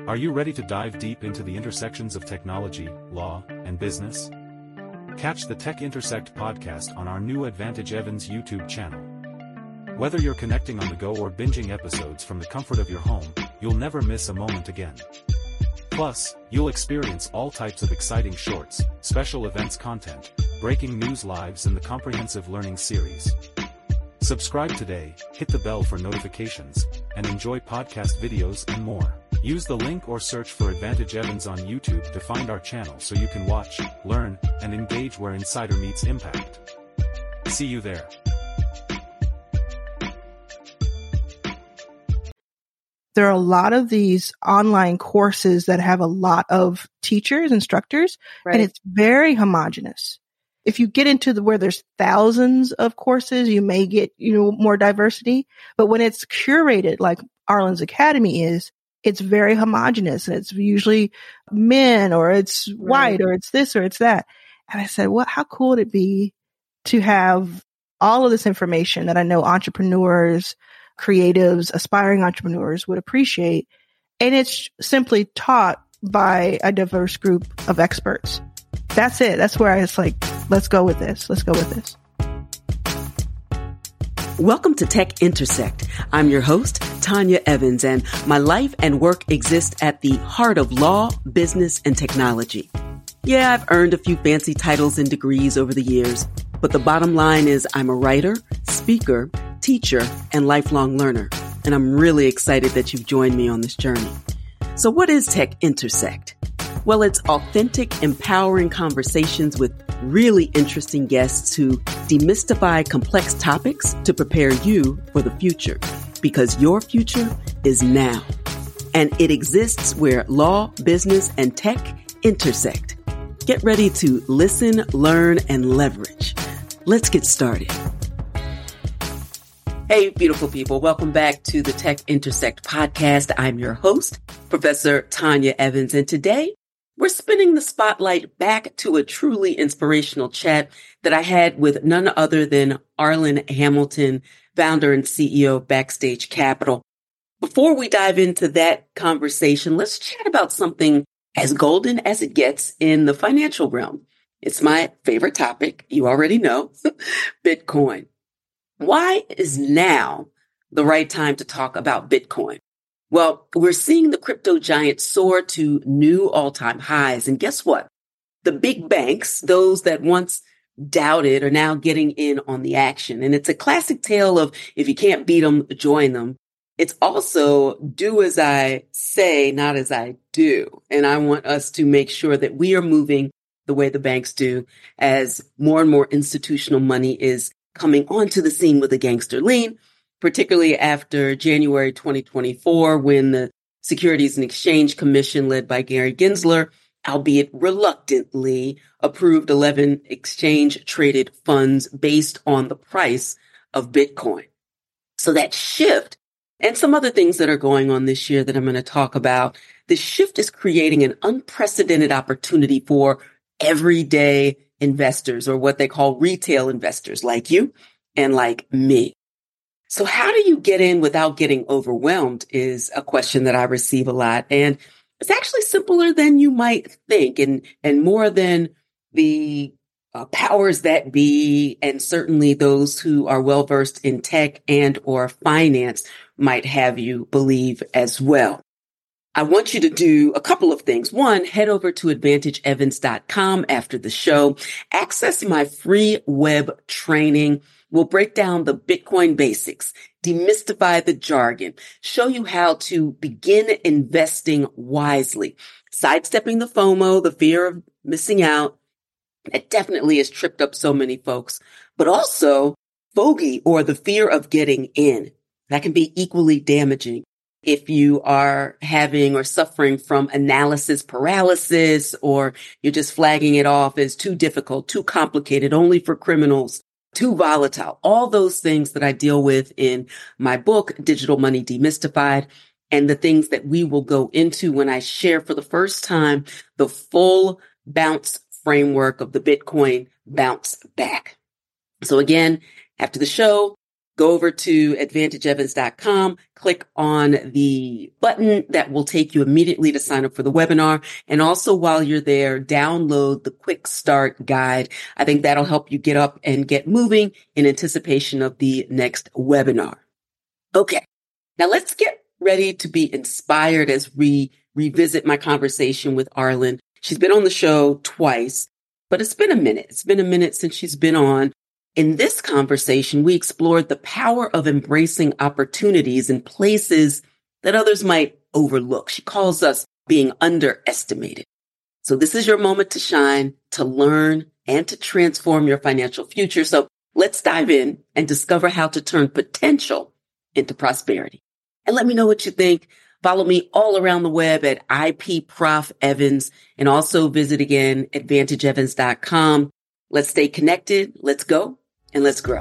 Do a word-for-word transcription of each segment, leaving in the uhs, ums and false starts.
Are you ready to dive deep into the intersections of technology, law, and business? Catch the Tech Intersect podcast on our new Advantage Evans YouTube channel. Whether you're connecting on the go or binging episodes from the comfort of your home, you'll never miss a moment again. Plus, you'll experience all types of exciting shorts, special events content, breaking news lives and the comprehensive learning series. Subscribe today, hit the bell for notifications, and enjoy podcast videos and more. Use the link or search for Advantage Evans on YouTube to find our channel so you can watch, learn, and engage where insider meets impact. See you there. There are a lot of these online courses that have a lot of teachers, instructors, right. And it's very homogenous. If you get into the where there's thousands of courses, you may get, you know, more diversity. But when it's curated, like Arlen's Academy is, it's very homogenous, and it's usually men, or it's white, right. Or it's this, or it's that. And I said, well, how cool would it be to have all of this information that I know entrepreneurs, creatives, aspiring entrepreneurs would appreciate. And it's simply taught by a diverse group of experts. That's it. That's where I was like, let's go with this. Let's go with this. Welcome to Tech Intersect. I'm your host, Tanya Evans, and my life and work exist at the heart of law, business, and technology. Yeah, I've earned a few fancy titles and degrees over the years, but the bottom line is I'm a writer, speaker, teacher, and lifelong learner, and I'm really excited that you've joined me on this journey. So what is Tech Intersect? Well, it's authentic, empowering conversations with really interesting guests who demystify complex topics to prepare you for the future, because your future is now. And it exists where law, business, and tech intersect. Get ready to listen, learn, and leverage. Let's get started. Hey, beautiful people. Welcome back to the Tech Intersect podcast. I'm your host, Professor Tanya Evans, and today we're spinning the spotlight back to a truly inspirational chat that I had with none other than Arlen Hamilton, founder and C E O of Backstage Capital. Before we dive into that conversation, let's chat about something as golden as it gets in the financial realm. It's my favorite topic. You already know, Bitcoin. Why is now the right time to talk about Bitcoin? Well, we're seeing the crypto giant soar to new all-time highs. And guess what? The big banks, those that once doubted, are now getting in on the action. And it's a classic tale of if you can't beat them, join them. It's also do as I say, not as I do. And I want us to make sure that we are moving the way the banks do as more and more institutional money is coming onto the scene with a gangster lean, particularly after January twenty twenty-four, when the Securities and Exchange Commission, led by Gary Gensler, albeit reluctantly, approved eleven exchange-traded funds based on the price of Bitcoin. So that shift, and some other things that are going on this year that I'm going to talk about, the shift is creating an unprecedented opportunity for everyday investors, or what they call retail investors like you and like me. So how do you get in without getting overwhelmed is a question that I receive a lot. And it's actually simpler than you might think, and, and more than the uh, powers that be, and certainly those who are well-versed in tech and or finance might have you believe as well. I want you to do a couple of things. One, head over to advantage evans dot com after the show. Access my free web training. We'll break down the Bitcoin basics, demystify the jargon, show you how to begin investing wisely, sidestepping the FOMO, the fear of missing out. It definitely has tripped up so many folks, but also fogey, or the fear of getting in. That can be equally damaging if you are having or suffering from analysis paralysis, or you're just flagging it off as too difficult, too complicated, only for criminals, too volatile. All those things that I deal with in my book, Digital Money Demystified, and the things that we will go into when I share for the first time the full bounce framework of the Bitcoin bounce back. So again, after the show, go over to advantage evans dot com, click on the button that will take you immediately to sign up for the webinar. And also while you're there, download the quick start guide. I think that'll help you get up and get moving in anticipation of the next webinar. Okay, now let's get ready to be inspired as we revisit my conversation with Arlan. She's been on the show twice, but it's been a minute. It's been a minute since she's been on. In this conversation, we explored the power of embracing opportunities in places that others might overlook. She calls us being underestimated. So this is your moment to shine, to learn, and to transform your financial future. So let's dive in and discover how to turn potential into prosperity. And let me know what you think. Follow me all around the web at I P Prof Evans, and also visit again advantage evans dot com. Let's stay connected. Let's go. And let's grow.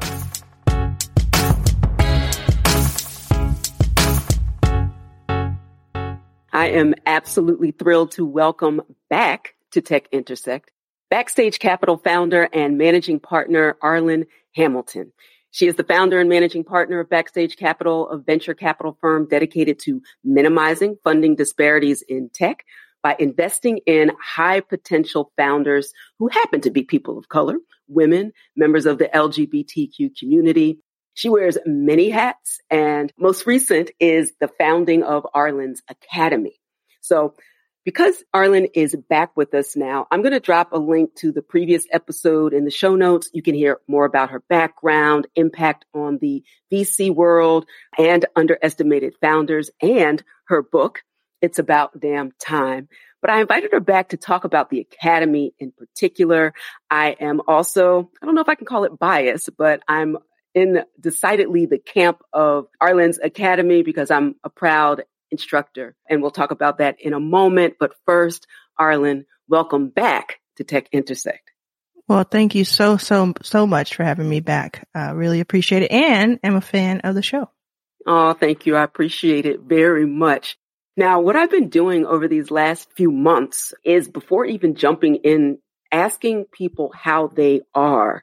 I am absolutely thrilled to welcome back to Tech Intersect Backstage Capital founder and managing partner Arlan Hamilton. She is the founder and managing partner of Backstage Capital, a venture capital firm dedicated to minimizing funding disparities in tech by investing in high potential founders who happen to be people of color, women, members of the L G B T Q community. She wears many hats, and most recent is the founding of Arlan's Academy. So because Arlan is back with us now, I'm going to drop a link to the previous episode in the show notes. You can hear more about her background, impact on the V C world, and underestimated founders, and her book, It's About Damn Time. But I invited her back to talk about the Academy in particular. I am also, I don't know if I can call it biased, but I'm in decidedly the camp of Arlan's Academy because I'm a proud instructor. And we'll talk about that in a moment. But first, Arlan, welcome back to Tech Intersect. Well, thank you so, so, so much for having me back. I uh, really appreciate it. And I'm a fan of the show. Oh, thank you. I appreciate it very much. Now, what I've been doing over these last few months is, before even jumping in, asking people how they are.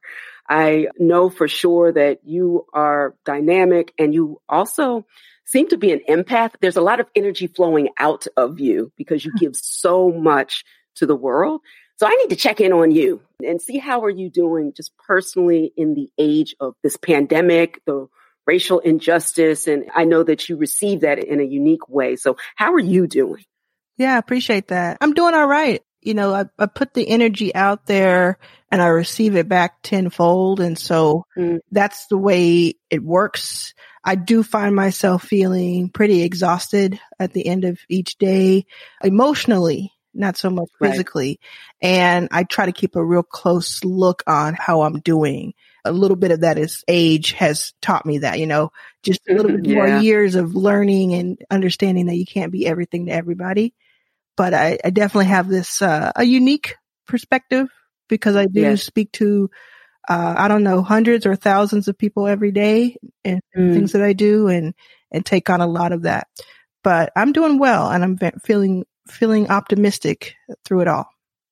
I know for sure that you are dynamic, and you also seem to be an empath. There's a lot of energy flowing out of you because you give so much to the world. So I need to check in on you and see how are you doing just personally in the age of this pandemic, the racial injustice. And I know that you receive that in a unique way. So how are you doing? Yeah, I appreciate that. I'm doing all right. You know, I, I put the energy out there and I receive it back tenfold. And so mm. that's the way it works. I do find myself feeling pretty exhausted at the end of each day, emotionally, not so much physically. Right. And I try to keep a real close look on how I'm doing. A little bit of that is age has taught me that, you know, just a little bit yeah. more years of learning and understanding that you can't be everything to everybody. But I, I definitely have this, uh, a unique perspective because I do yes. speak to, uh, I don't know, hundreds or thousands of people every day and mm. things that I do and, and take on a lot of that. But I'm doing well and I'm feeling, feeling optimistic through it all.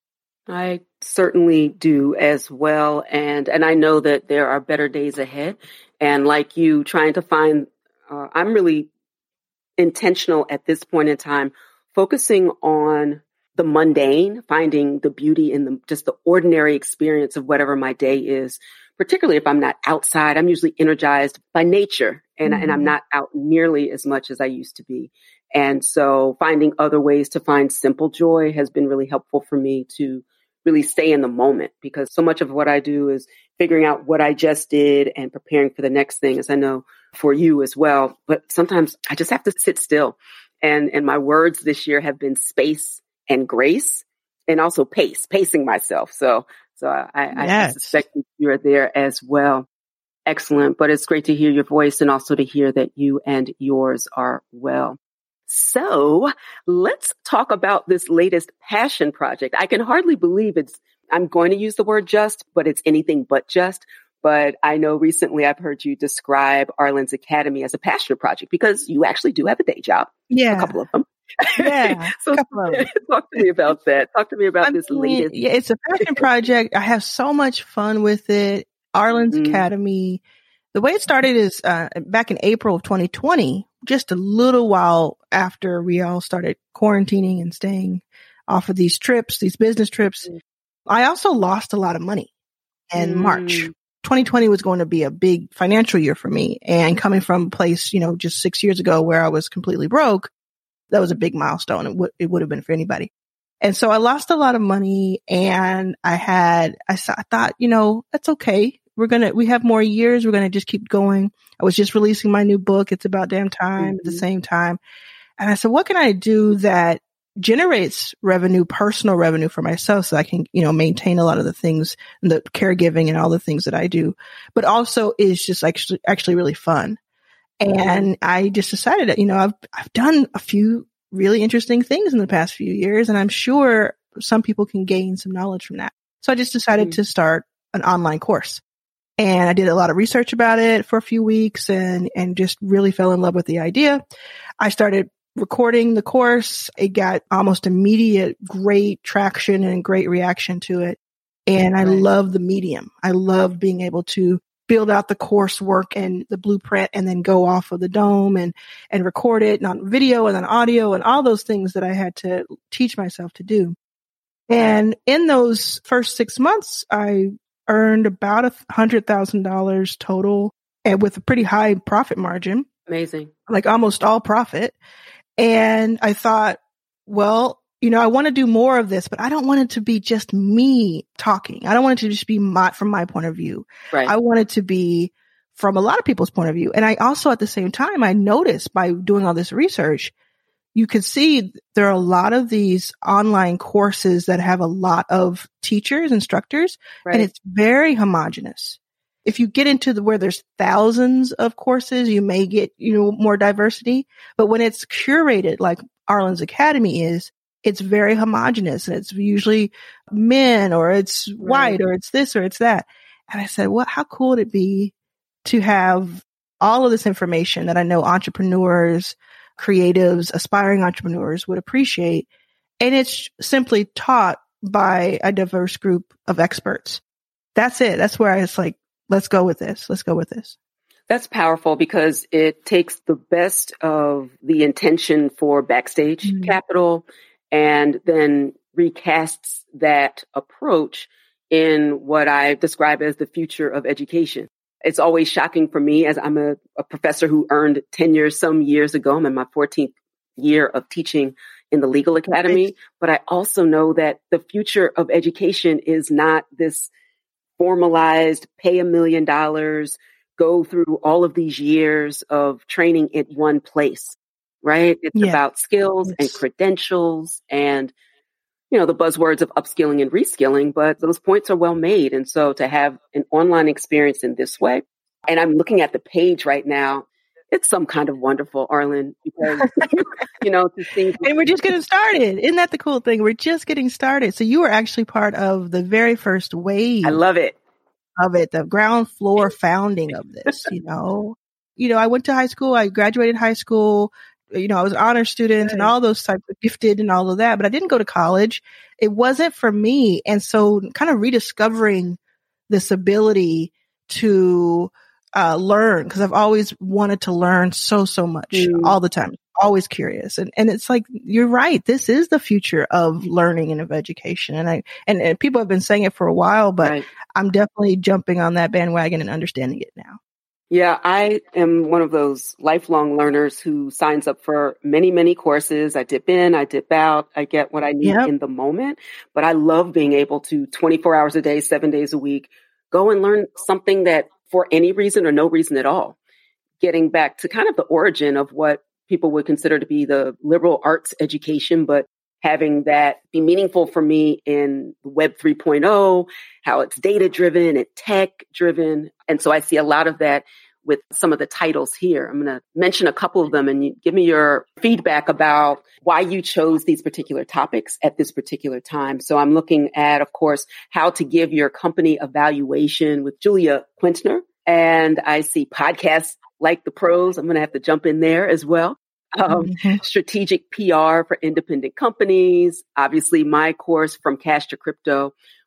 I certainly do as well. And, and I know that there are better days ahead. And like you, trying to find, uh, I'm really intentional at this point in time, focusing on the mundane, finding the beauty in the, just the ordinary experience of whatever my day is, particularly if I'm not outside. I'm usually energized by nature and, mm-hmm. and I'm not out nearly as much as I used to be. And so finding other ways to find simple joy has been really helpful for me to really stay in the moment, because so much of what I do is figuring out what I just did and preparing for the next thing, as I know for you as well. But sometimes I just have to sit still. And, and my words this year have been space and grace, and also pace, pacing myself. So, so I, yes. I suspect you're there as well. Excellent. But it's great to hear your voice and also to hear that you and yours are well. So let's talk about this latest passion project. I can hardly believe it's, I'm going to use the word just, but it's anything but just. But I know recently I've heard you describe Arlan's Academy as a passion project because you actually do have a day job. Yeah. A couple of them. Yeah. So a couple of them. Talk to me about that. Talk to me about I this mean, latest. Yeah, it's a passion project. I have so much fun with it. Arlan's mm-hmm. Academy. The The way it started is uh, back in April of twenty twenty, just a little while after we all started quarantining and staying off of these trips, these business trips. Mm. I also lost a lot of money in mm. March. twenty twenty was going to be a big financial year for me. And coming from a place, you know, just six years ago where I was completely broke, that was a big milestone. It would, it would have been for anybody. And so I lost a lot of money, and I had, I, I thought, you know, that's okay. We're going to, we have more years. We're going to just keep going. I was just releasing my new book. It's about damn time mm-hmm. at the same time. And I said, what can I do that generates revenue, personal revenue for myself, so I can, you know, maintain a lot of the things, the caregiving and all the things that I do, but also is just actually, actually really fun. And I just decided that, you know, I've, I've done a few really interesting things in the past few years, and I'm sure some people can gain some knowledge from that. So I just decided mm-hmm. to start an online course, and I did a lot of research about it for a few weeks and, and just really fell in love with the idea. I started recording the course. It got almost immediate great traction and great reaction to it. And I right. love the medium. I love being able to build out the coursework and the blueprint and then go off of the dome and, and record it on video and on audio and all those things that I had to teach myself to do. And in those first six months, I earned about a hundred thousand dollars total, and with a pretty high profit margin. Amazing. Like almost all profit. And I thought, well, you know, I want to do more of this, but I don't want it to be just me talking. I don't want it to just be my, from my point of view. Right. I want it to be from a lot of people's point of view. And I also, at the same time, I noticed by doing all this research, you could see there are a lot of these online courses that have a lot of teachers, instructors, right. and it's very homogenous. If you get into the where there's thousands of courses, you may get, you know, more diversity. But when it's curated, like Arlen's Academy is, it's very homogenous, and it's usually men, or it's right. white, or it's this, or it's that. And I said, well, how cool would it be to have all of this information that I know entrepreneurs, creatives, aspiring entrepreneurs would appreciate. And it's simply taught by a diverse group of experts. That's it. That's where I was like, let's go with this. Let's go with this. That's powerful, because it takes the best of the intention for Backstage mm-hmm. Capital and then recasts that approach in what I describe as the future of education. It's always shocking for me, as I'm a, a professor who earned tenure some years ago. I'm in my fourteenth year of teaching in the Legal Academy, but I also know that the future of education is not this formalized, pay a million dollars, go through all of these years of training in one place, right? It's yeah. about skills yes. and credentials and, you know, the buzzwords of upskilling and reskilling, but those points are well made. And so to have an online experience in this way, and I'm looking at the page right now, it's some kind of wonderful, Arlen, because, you know, to see. And we're just getting started. Isn't that the cool thing? We're just getting started. So you were actually part of the very first wave. I love it. Of it, the ground floor founding of this, you know. You know, I went to high school. I graduated high school. You know, I was an honor student right. and all those types of gifted and all of that, but I didn't go to college. It wasn't for me. And so kind of rediscovering this ability to uh, learn, because I've always wanted to learn so, so much mm. all the time, always curious. And, and it's like, you're right. This is the future of learning and of education. And I, and, and people have been saying it for a while, but right. I'm definitely jumping on that bandwagon and understanding it now. Yeah, I am one of those lifelong learners who signs up for many, many courses. I dip in, I dip out, I get what I need yep. in the moment. But I love being able to twenty-four hours a day, seven days a week, go and learn something that for any reason or no reason at all. Getting back to kind of the origin of what people would consider to be the liberal arts education, but having that be meaningful for me in Web three point oh, how it's data-driven and tech-driven. And so I see a lot of that with some of the titles here. I'm going to mention a couple of them, and you give me your feedback about why you chose these particular topics at this particular time. So I'm looking at, of course, how to give your company evaluation with Julia Quintner. And I see podcasts like the pros. I'm going to have to jump in there as well. Um, mm-hmm. Strategic P R for independent companies. Obviously, my course From Cash to Crypto,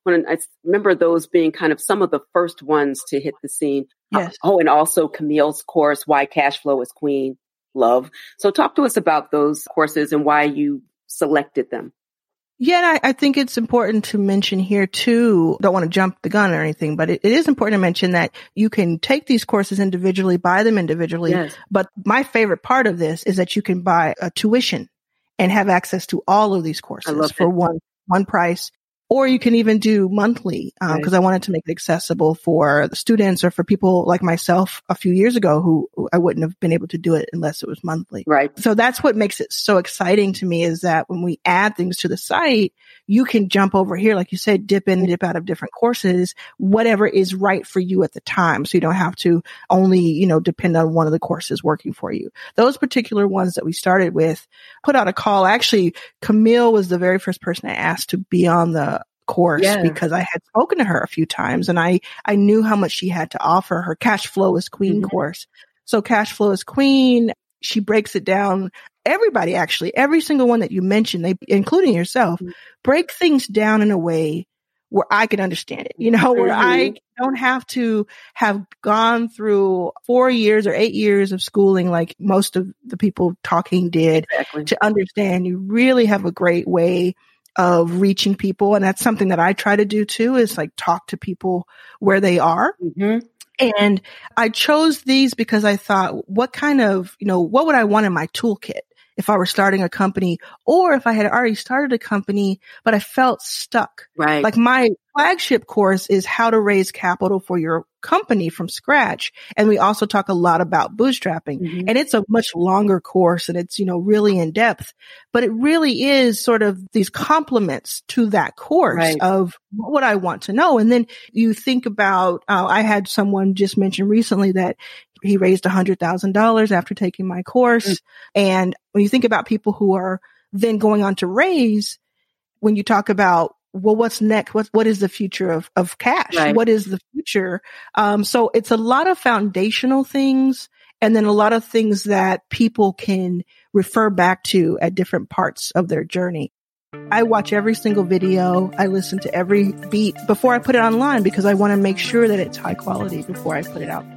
when I remember those being kind of some of the first ones to hit the scene. Yes. Oh, and also Camille's course, Why Cash Flow is Queen. Love. So talk to us about those courses and why you selected them. Yeah, and I, I think it's important to mention here too, don't want to jump the gun or anything, but it, it is important to mention that you can take these courses individually, buy them individually. Yes. But my favorite part of this is that you can buy a tuition and have access to all of these courses for one, one price. Or you can even do monthly, um, because right. I wanted to make it accessible for the students or for people like myself a few years ago who, who I wouldn't have been able to do it unless it was monthly. Right. So that's what makes it so exciting to me, is that when we add things to the site, you can jump over here, like you said, dip in and dip out of different courses, whatever is right for you at the time. So you don't have to only, you know, depend on one of the courses working for you. Those particular ones that we started with put out a call. Actually, Camille was the very first person I asked to be on the course yeah. because I had spoken to her a few times and I, I knew how much she had to offer. Her Cash Flow is Queen mm-hmm. course. So Cash Flow is Queen, she breaks it down. Everybody, actually, every single one that you mentioned, they, including yourself, mm-hmm. break things down in a way where I can understand it, you know, where mm-hmm. I don't have to have gone through four years or eight years of schooling like most of the people talking did exactly. to understand. You really have a great way of reaching people. And that's something that I try to do too, is like talk to people where they are. Mm-hmm. And I chose these because I thought, what kind of, you know, what would I want in my toolkit if I were starting a company, or if I had already started a company, but I felt stuck. Right. Like my flagship course is how to raise capital for your company from scratch. And we also talk a lot about bootstrapping, mm-hmm. and it's a much longer course and it's, you know, really in depth, but it really is sort of these complements to that course right. of what would I want to know. And then you think about, uh, I had someone just mention recently that he raised one hundred thousand dollars after taking my course. Mm. And when you think about people who are then going on to raise, when you talk about, well, what's next? What, what is the future of, of cash? Right. What is the future? Um, so it's a lot of foundational things, and then a lot of things that people can refer back to at different parts of their journey. I watch every single video. I listen to every beat before I put it online because I want to make sure that it's high quality before I put it out.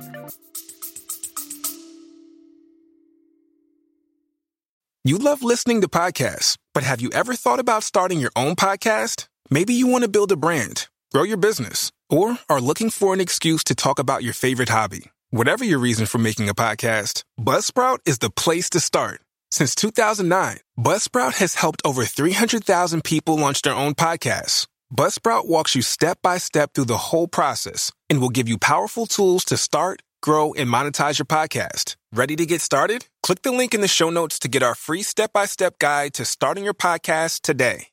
You love listening to podcasts, but have you ever thought about starting your own podcast? Maybe you want to build a brand, grow your business, or are looking for an excuse to talk about your favorite hobby. Whatever your reason for making a podcast, Buzzsprout is the place to start. Since two thousand nine, Buzzsprout has helped over three hundred thousand people launch their own podcasts. Buzzsprout walks you step by step through the whole process and will give you powerful tools to start, grow, and monetize your podcast. Ready to get started? Click the link in the show notes to get our free step-by-step guide to starting your podcast today.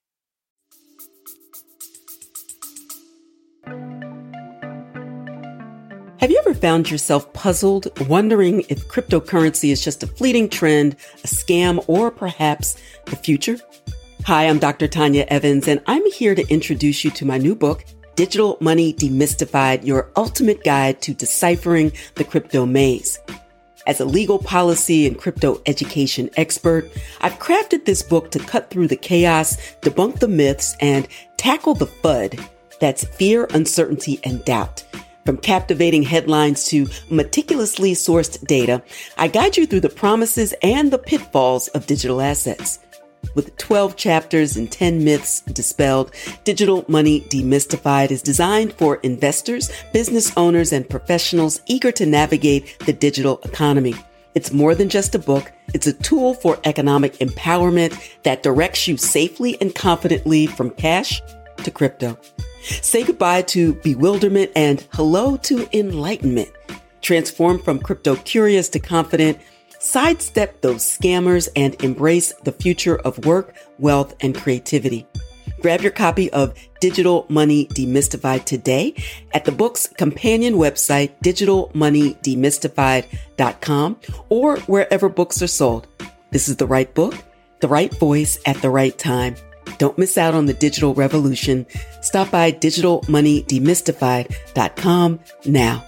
Have you ever found yourself puzzled, wondering if cryptocurrency is just a fleeting trend, a scam, or perhaps the future? Hi, I'm Doctor Tanya Evans, and I'm here to introduce you to my new book, Digital Money Demystified, your ultimate guide to deciphering the crypto maze. As a legal policy and crypto education expert, I've crafted this book to cut through the chaos, debunk the myths, and tackle the FUD. That's fear, uncertainty, and doubt. From captivating headlines to meticulously sourced data, I guide you through the promises and the pitfalls of digital assets. With twelve chapters and ten myths dispelled, Digital Money Demystified is designed for investors, business owners, and professionals eager to navigate the digital economy. It's more than just a book. It's a tool for economic empowerment that directs you safely and confidently from cash to crypto. Say goodbye to bewilderment and hello to enlightenment. Transform from crypto curious to confident. Sidestep those scammers and embrace the future of work, wealth, and creativity. Grab your copy of Digital Money Demystified today at the book's companion website, digital money demystified dot com, or wherever books are sold. This is the right book, the right voice at the right time. Don't miss out on the digital revolution. Stop by digital money demystified dot com now.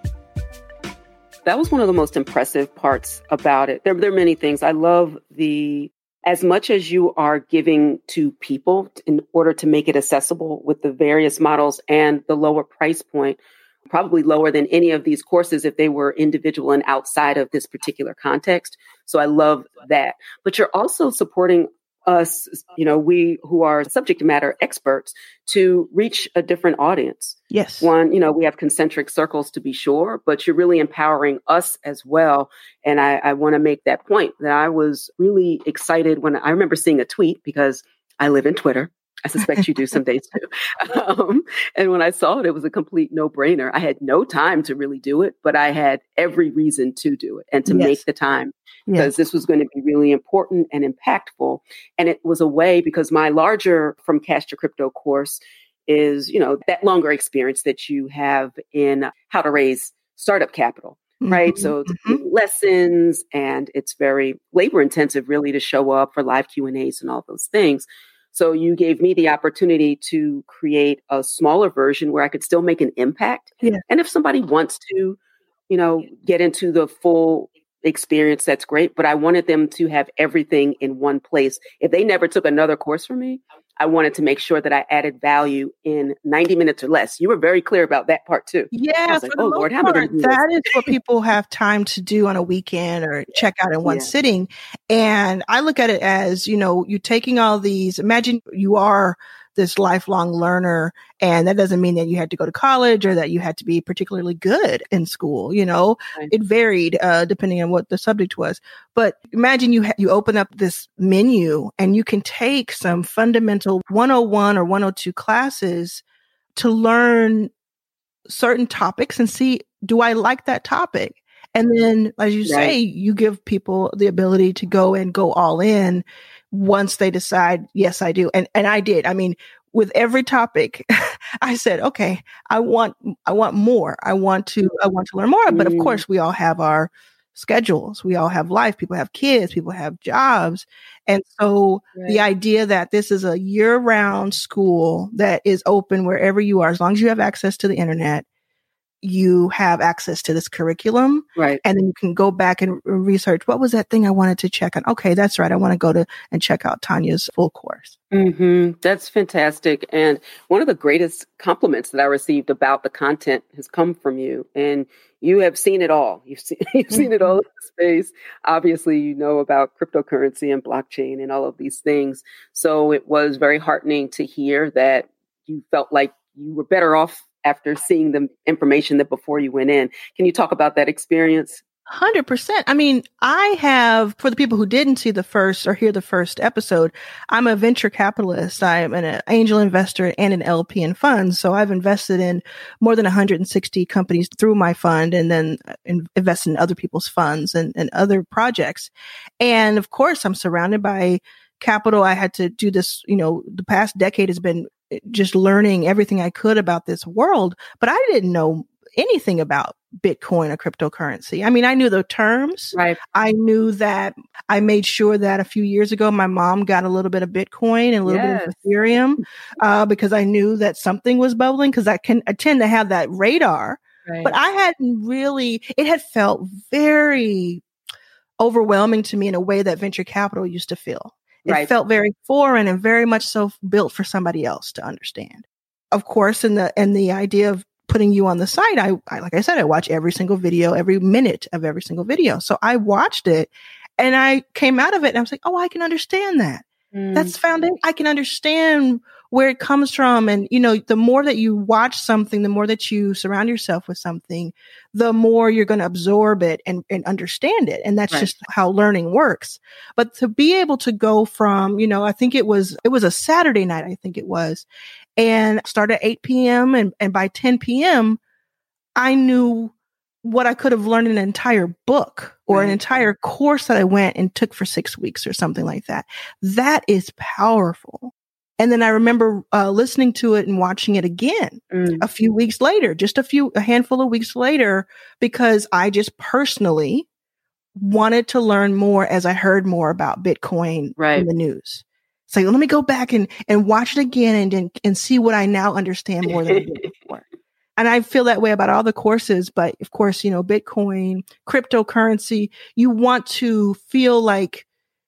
That was one of the most impressive parts about it. There, there are many things. I love the as much as you are giving to people in order to make it accessible with the various models and the lower price point, probably lower than any of these courses if they were individual and outside of this particular context. So I love that. But you're also supporting us, you know, we who are subject matter experts, to reach a different audience. Yes. One, you know, we have concentric circles to be sure, but you're really empowering us as well. And I, I want to make that point that I was really excited when I remember seeing a tweet, because I live in Twitter. I suspect you do some days too. Um, and when I saw it, it was a complete no-brainer. I had no time to really do it, but I had every reason to do it and to Yes. make the time, because Yes. this was going to be really important and impactful. And it was a way, because my larger From Cash to Crypto course is, you know, that longer experience that you have in how to raise startup capital. Right. Mhm. So Mhm. lessons, and it's very labor intensive really to show up for live Q and A's and all those things. So you gave me the opportunity to create a smaller version where I could still make an impact. Yeah. And if somebody wants to, you know, get into the full experience, that's great. But I wanted them to have everything in one place. If they never took another course from me, I wanted to make sure that I added value in ninety minutes or less. You were very clear about that part too. I Yeah, was for like, the oh most Lord, how am I going part, to do this? that is what people have time to do on a weekend or check out in one Yeah. sitting. And I look at it as, you know, you taking all these, imagine you are this lifelong learner, and that doesn't mean that you had to go to college or that you had to be particularly good in school. You know, Right. it varied, uh, depending on what the subject was. But imagine you, ha- you open up this menu and you can take some fundamental one oh one or one oh two classes to learn certain topics and see, do I like that topic? And then, as you say, Right. you give people the ability to go and go all in once they decide, yes, I do. And, and I did. I mean, with every topic, I said, okay, I want, I want more. I want to, I want to learn more. But of Mm. course, we all have our schedules. We all have life. People have kids. People have jobs. And so the Right. idea that this is a year round school that is open wherever you are, as long as you have access to the internet, you have access to this curriculum, Right. and then you can go back and r- research, what was that thing I wanted to check on? Okay, that's right. I want to go to and check out Tanya's full course. hmm That's fantastic. And one of the greatest compliments that I received about the content has come from you. And you have seen it all. You've seen, you've seen it all in the space. Obviously, you know about cryptocurrency and blockchain and all of these things. So it was very heartening to hear that you felt like you were better off after seeing the information that before you went in. Can you talk about that experience? one hundred percent. I mean, I have, for the people who didn't see the first or hear the first episode, I'm a venture capitalist. I'm an angel investor and an L P in funds. So I've invested in more than one hundred sixty companies through my fund, and then in, invested in other people's funds and, and other projects. And of course, I'm surrounded by capital. I had to do this, you know, the past decade has been just learning everything I could about this world, but I didn't know anything about Bitcoin or cryptocurrency. I mean, I knew the terms. Right. I knew that I made sure that a few years ago, my mom got a little bit of Bitcoin and a little Yes. bit of Ethereum, uh, because I knew that something was bubbling, because I can, I tend to have that radar, Right. but I hadn't really, it had felt very overwhelming to me in a way that venture capital used to feel. It Right. felt very foreign and very much so built for somebody else to understand. Of course, in the and the idea of putting you on the site, I, I like I said, I watch every single video, every minute of every single video. So I watched it and I came out of it and I was like, oh, I can understand that. Mm. That's foundation. I can understand where it comes from. And, you know, the more that you watch something, the more that you surround yourself with something, the more you're going to absorb it and, and understand it. And that's Right. just how learning works. But to be able to go from, you know, I think it was, it was a Saturday night, I think it was, and start at eight p.m. And, and by ten p.m., I knew what I could have learned in an entire book or an Right. entire course that I went and took for six weeks or something like that. That is powerful. And then I remember uh, listening to it and watching it again Mm. a few weeks later, just a few, a handful of weeks later, because I just personally wanted to learn more as I heard more about Bitcoin Right. in the news. So let me go back and, and watch it again and, and, and see what I now understand more than I did before. And I feel that way about all the courses, but of course, you know, Bitcoin, cryptocurrency, you want to feel like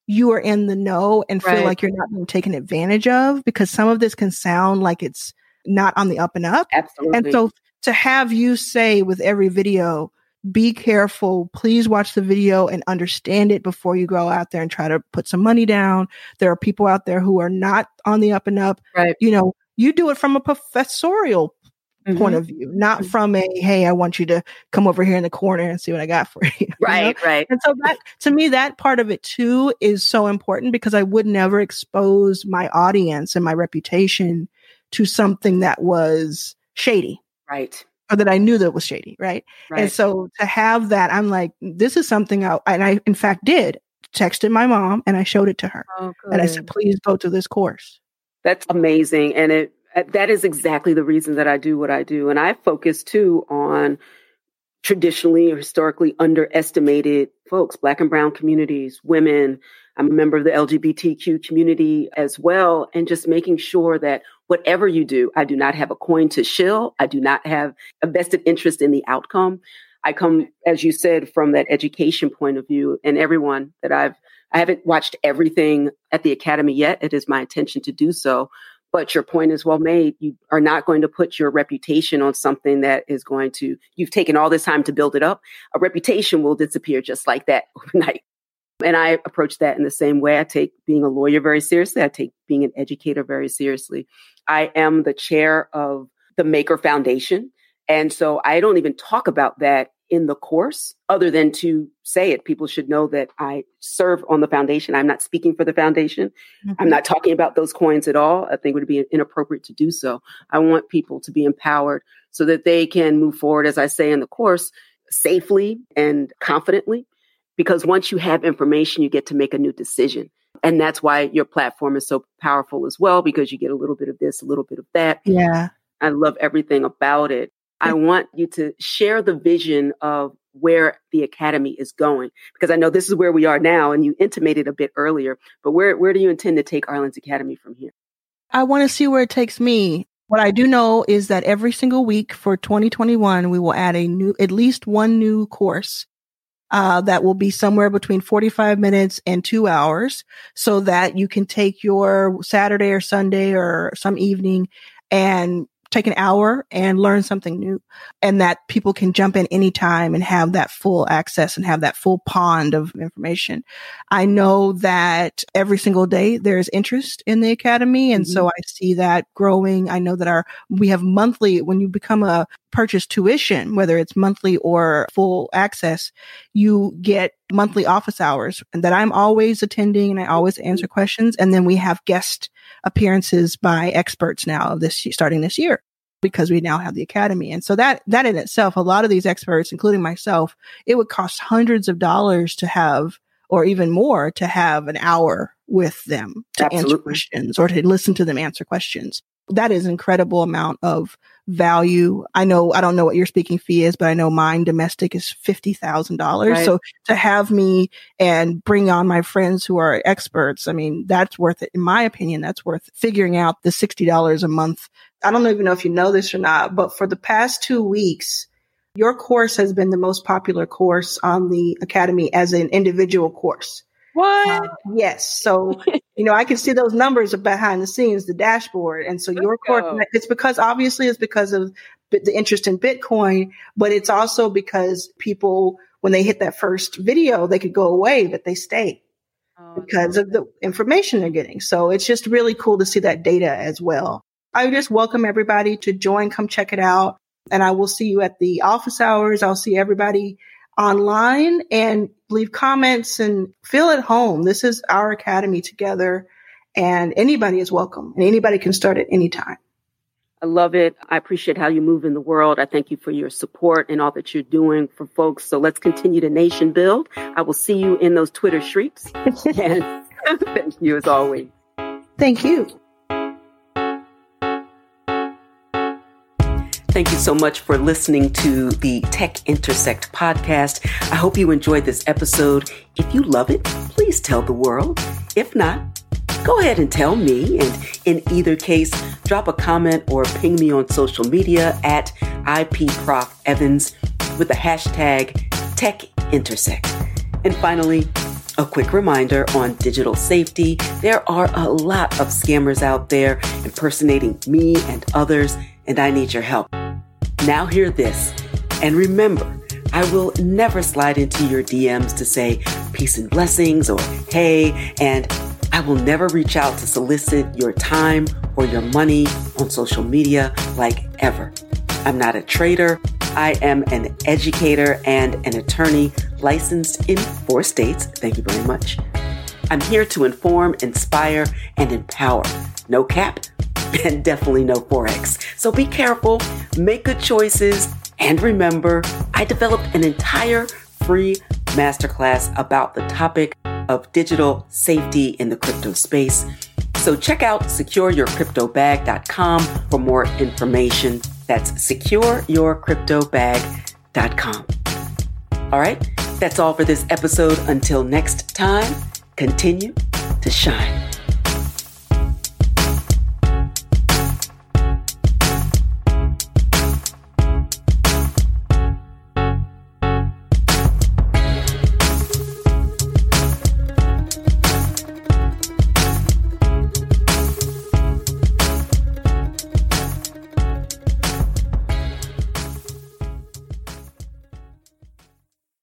you are in the know and feel Right. like you're not being taken advantage of, because some of this can sound like it's not on the up and up. Absolutely. And so to have you say with every video, be careful, please watch the video and understand it before you go out there and try to put some money down. There are people out there who are not on the up and up. Right. You know, you do it from a professorial Mhm. point of view, not from a, hey, I want you to come over here in the corner and see what I got for you. you know? Right, right. And so that, to me, that part of it too is so important, because I would never expose my audience and my reputation to something that was shady, Right. or that I knew that was shady. Right. Right. And so to have that, I'm like, this is something I, and I, in fact, did texted my mom and I showed it to her. Oh, And I good. said, please go through this course. That's amazing. And it that is exactly the reason that I do what I do. And I focus too on traditionally or historically underestimated folks, Black and brown communities, women. I'm a member of the L G B T Q community as well. And just making sure that whatever you do, I do not have a coin to shill. I do not have a vested interest in the outcome. I come, as you said, from that education point of view, and everyone that I've, I haven't watched everything at the Academy yet. It is my intention to do so. But your point is well made. You are not going to put your reputation on something that is going to, you've taken all this time to build it up. A reputation will disappear just like that overnight. And I approach that in the same way. I take being a lawyer very seriously. I take being an educator very seriously. I am the chair of the Maker Foundation. And so I don't even talk about that in the course other than to say it. People should know that I serve on the foundation. I'm not speaking for the foundation. Mm-hmm. I'm not talking about those coins at all. I think it would be inappropriate to do so. I want people to be empowered so that they can move forward, as I say in the course, safely and confidently. Because once you have information, you get to make a new decision. And that's why your platform is so powerful as well, because you get a little bit of this, a little bit of that. Yeah. I love everything about it. I want you to share the vision of where the Academy is going, because I know this is where we are now, and you intimated a bit earlier, but where, where do you intend to take Arlen's Academy from here? I want to see where it takes me. What I do know is that every single week for twenty twenty-one, we will add a new, at least one new course uh, that will be somewhere between forty-five minutes and two hours, so that you can take your Saturday or Sunday or some evening and take an hour and learn something new, and that people can jump in anytime and have that full access and have that full pond of information. I know that every single day there's interest in the Academy. And mm-hmm. so I see that growing. I know that our, we have monthly, when you become a purchase tuition, whether it's monthly or full access, you get monthly office hours and that I'm always attending and I always answer questions. And then we have guest appearances by experts now this starting this year, because we now have the Academy. And so that, that in itself, a lot of these experts, including myself, it would cost hundreds of dollars to have, or even more, to have an hour with them to Absolutely. answer questions or to listen to them answer questions. That is an incredible amount of value. I know, I don't know what your speaking fee is, but I know mine domestic is fifty thousand dollars. Right. So to have me and bring on my friends who are experts, I mean, that's worth it. In my opinion, that's worth figuring out the sixty dollars a month. I don't even know if you know this or not, but for the past two weeks, your course has been the most popular course on the Academy as an individual course. What? Uh, yes. So, you know, I can see those numbers behind the scenes, the dashboard. And so Let's your course, go. it's because obviously it's because of the interest in Bitcoin, but it's also because people, when they hit that first video, they could go away, but they stay Oh, because of the information they're getting. So it's just really cool to see that data as well. I just welcome everybody to join, come check it out. And I will see you at the office hours. I'll see everybody online, and leave comments and feel at home. This is our Academy together, and anybody is welcome, and anybody can start at any time. I love it. I appreciate how you move in the world. I thank you for your support and all that you're doing for folks. So let's continue to nation build. I will see you in those Twitter streets. And thank you as always. Thank you. Thank you so much for listening to the Tech Intersect podcast. I hope you enjoyed this episode. If you love it, please tell the world. If not, go ahead and tell me. And in either case, drop a comment or ping me on social media at I P Prof Evans with the hashtag Tech Intersect. And finally, A quick reminder on digital safety. There are a lot of scammers out there impersonating me and others, and I need your help. Now hear this. And remember, I will never slide into your D Ms to say peace and blessings or hey, and I will never reach out to solicit your time or your money on social media like ever. I'm not a trader. I am an educator and an attorney licensed in four states. Thank you very much. I'm here to inform, inspire, and empower. No cap and definitely no Forex. So be careful, make good choices, and remember, I developed an entire free masterclass about the topic of digital safety in the crypto space. So check out secure your crypto bag dot com for more information. That's secure your crypto bag dot com. All right, that's all for this episode. Until next time, continue to shine.